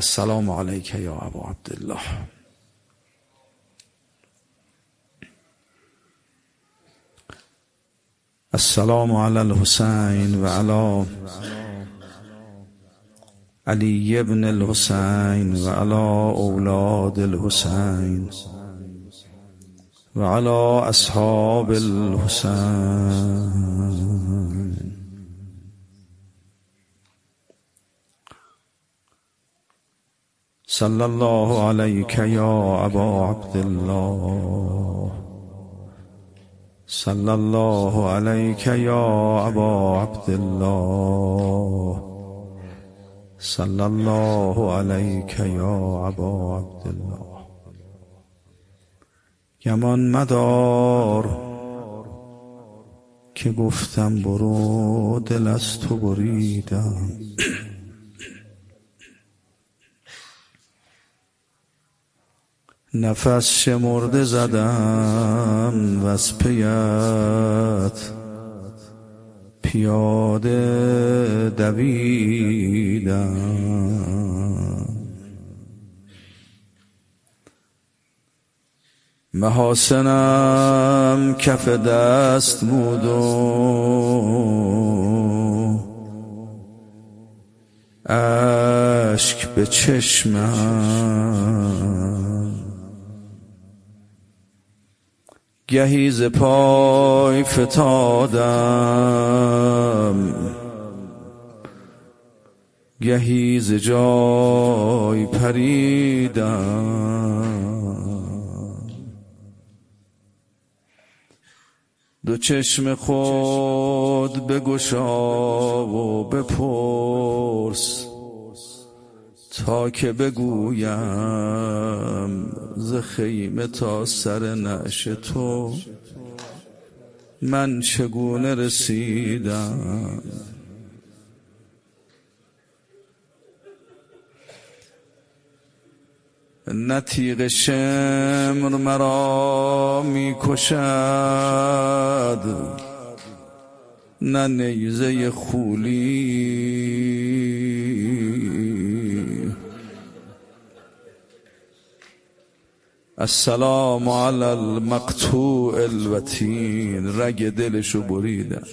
السلام علیک یا ابا عبدالله. السلام علی الحسین و علی علی ابن الحسین و علی اولاد الحسین و علی اصحاب الحسین. صلی الله علیک یا ابا عبدالله. صلی الله علیک یا ابا عبدالله. صلی الله علیک یا ابا عبدالله. گمان مدار که گفتم برو دل از تو بریدم. نفس شمرده زدم و از پیت پیاده دویدم. محاسنم کف دست بود و اشک به چشمم. گهی ز پای فتادم گهی ز جای پریدم. دو چشم خود بگشا و بپرس تا که بگویم ز خیمه تا سر نعش تو من چگونه رسیدم. نه تیغ شمر مرا می کشد نه نیزه خولی. السلام علی المقطوع الوتین. رگ دلشو بریدم.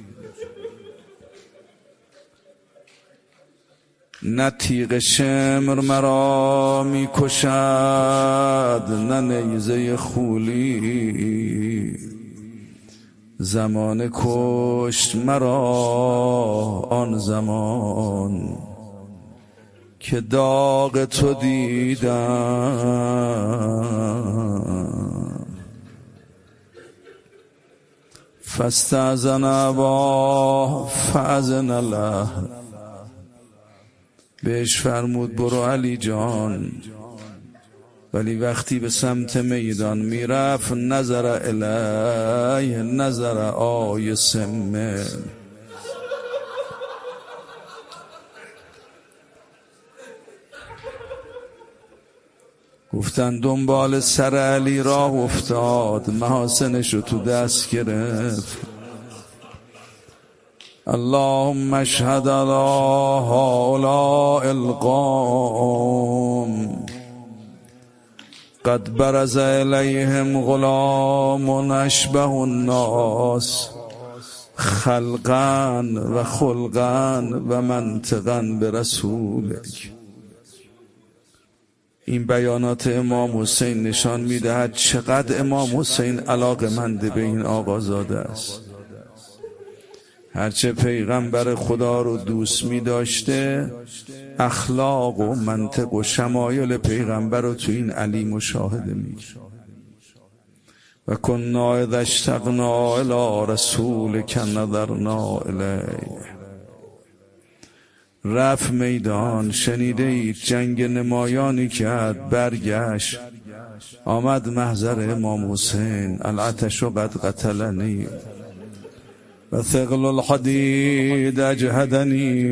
نه تیغ شمر مرا می کشد نه نیزه خولی. زمان کشت مرا آن زمان که داغ تو دیدم. فاستأذن ابا فأذن له. بهش فرمود برو علی جان، ولی وقتی به سمت میدان میرفت نظر الیه نظر آی سمه. گفتن دنبال سر علی راه افتاد، محاسنشو تو دست گرفت. اللهم اشهد علی هؤلاء القوم قد برز الیهم غلام اشبه الناس خلقا و خلقا و منطقا برسولک. این بیانات امام حسین نشان میدهد چقدر امام حسین علاقه‌مند به این آقازاده است. هرچه پیغمبر خدا رو دوست می داشته، اخلاق و منطق و شمایل پیغمبر رو تو این علی مشاهده می. و کنا اذا اشتقنا الی رسولک نظرنا الیه. رفت میدان، شنیده اید جنگ نمایانی کرد، برگشت آمد محضر امام حسین. العطش قد قتلنی و ثقل الحدید اجهدنی.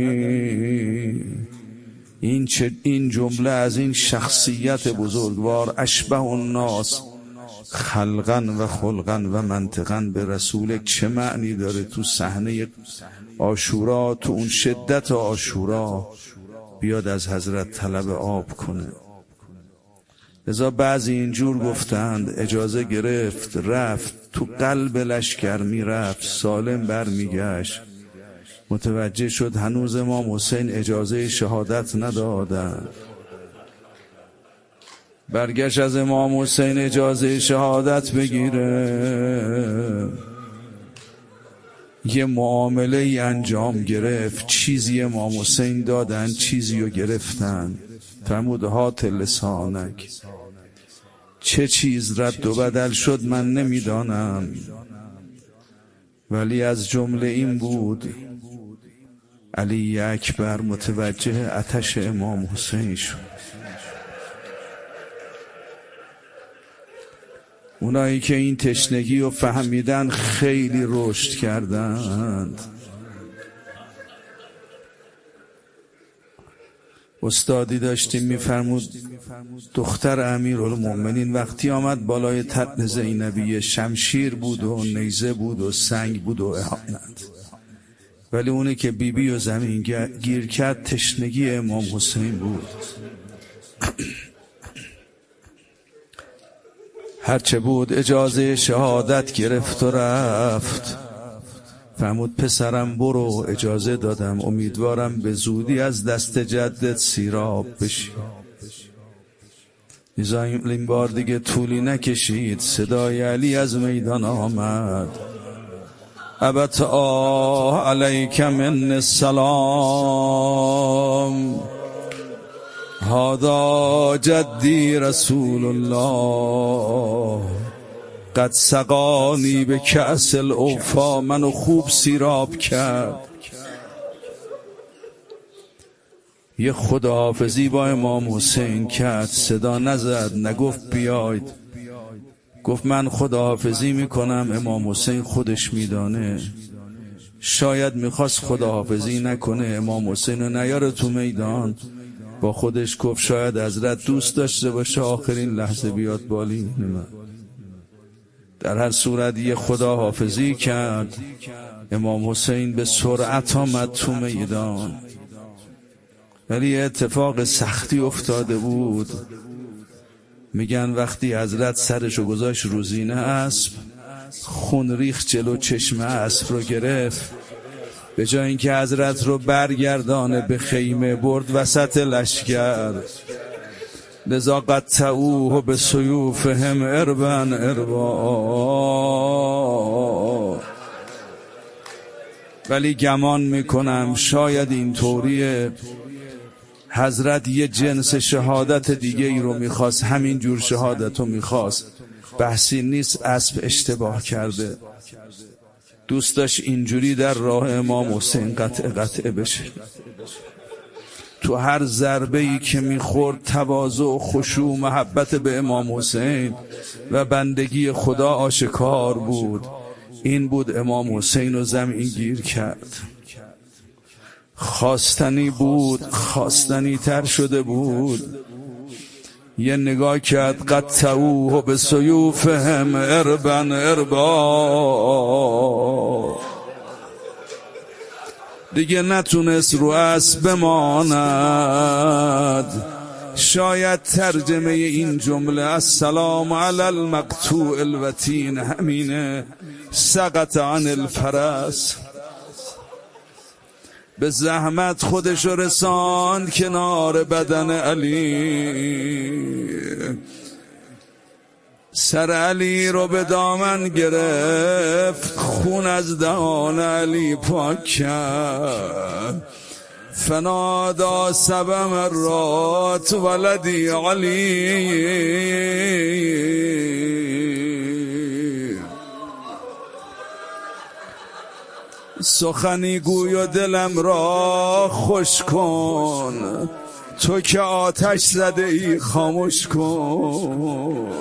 این جمله از این شخصیت بزرگوار اشبه الناس خلقا و خلقا و منطقا به رسولک چه معنی داره تو صحنه عاشورا، تو اون شدت عاشورا بیاد از حضرت طلب آب کنه. لذا بعضی اینجور گفتند اجازه گرفت، رفت تو قلب لشکر میرفت، سالم برمیگشت. متوجه شد هنوز امام حسین اجازه شهادت ندادن. برگشت از امام حسین اجازه شهادت بگیره. یه معامله ای انجام گرفت، چیزی امام حسین دادن، چیزی رو گرفتن. فرمود هات لسانک. چه چیز رد و بدل شد من نمیدانم، ولی از جمله این بود علی اکبر متوجه آتش امام حسین شد. اونایی که این تشنگی رو فهمیدن خیلی رشد کردند. استادی داشتیم میفرمود دختر امیرالمومنین وقتی آمد بالای تن زینبیه، شمشیر بود و نیزه بود و سنگ بود و اهانت، ولی اونی که بیبی و زمین گیر کرد تشنگی امام حسین بود. هرچه بود اجازه شهادت گرفت و رفت. فرمود پسرم برو، اجازه دادم، امیدوارم به زودی از دست جدت سیراب بشی. این بار دیگه طولی نکشید، صدای علی از میدان آمد. ابت علیک من السلام، هذا جدی رسول الله، قد سقانی به کأس الاوفا. منو خوب سیراب کرد. یه خداحافظی با امام حسین کرد، صدا نزد، نگفت بیاید، گفت من خداحافظی میکنم، امام حسین خودش میدانه. شاید میخواست خداحافظی نکنه، امام حسین رو نیاره تو میدان. با خودش گفت شاید حضرت دوست داشته باشه آخرین لحظه بیاد بالین من. در هر صورت یه خداحافظی کرد. امام حسین به سرعت آمد تو میدان، ولی اتفاق سختی افتاده بود. میگن وقتی حضرت سرشو گذاشت رو زینه اسب، خون ریخت جلو چشم اسب رو گرفت. به جای اینکه حضرت رو برگردانه به خیمه، برد وسط لشکر. لذا قطعوه به سیوفهم اربا اربا. ولی گمان میکنم شاید این طوریه حضرت یه جنس شهادت دیگه ای رو میخواست، همین جور شهادت رو میخواست. بحثی نیست اسب اشتباه کرده، دوست داشت اینجوری در راه امام حسین قطعه بشه. تو هر ضربه ای که میخورد تواضع و خشوع و محبت به امام حسین و بندگی خدا آشکار بود. این بود امام حسین رو زمین گیر کرد. خواستنی بود، خواستنی تر شده بود. یه نگاه کرد، قطعوه به سیوفهم اربا اربا. دیگه نتونست رو اسب بماند. شاید ترجمه این جمله السلام علی المقطوع الوتین همینه، سقط عن الفرس. به زحمت خودشو رساند کنار بدن علی. سر علی رو به دامن گرفت، خون از دهان علی پاک کرد. فنادا 7 مرات ولدی علی. سخنی گوی و دلم را خوش کن، تو که آتش زده ای خاموش کن.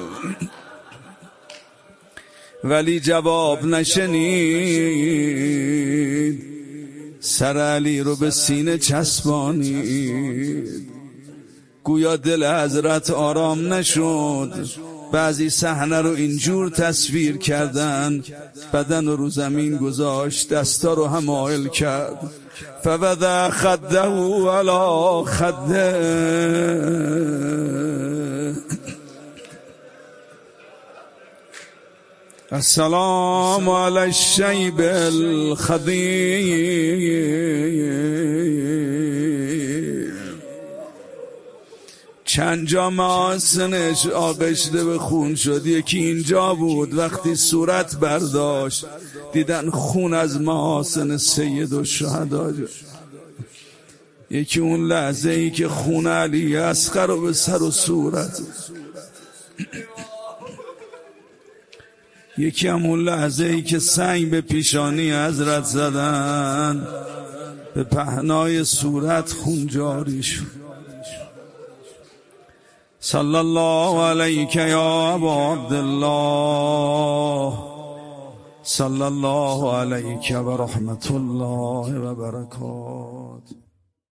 ولی جواب نشنید، سر علی رو به سینه چسبانید. گویا دل حضرت آرام نشد. بعضی صحنه رو اینجور تصویر کردن، بدن رو زمین گذاشت، دستا رو حمایل کرد، فوضع خده علی خده. السلام علی الشیب الخضیر. چند جا محاسنش آغشته به خون شد. یکی اینجا بود وقتی صورت برداشت دیدن خون از محاسن سید الشهدا. یکی اون لحظه ای که خون علی اصغر رو به سر و صورت، یکی هم اون لحظه ای که سنگ به پیشانی حضرت زدن به پهنای صورت خون جاری شد. صلی الله علیک یا ابا عبدالله، صلی الله علیک و رحمت الله و برکاته.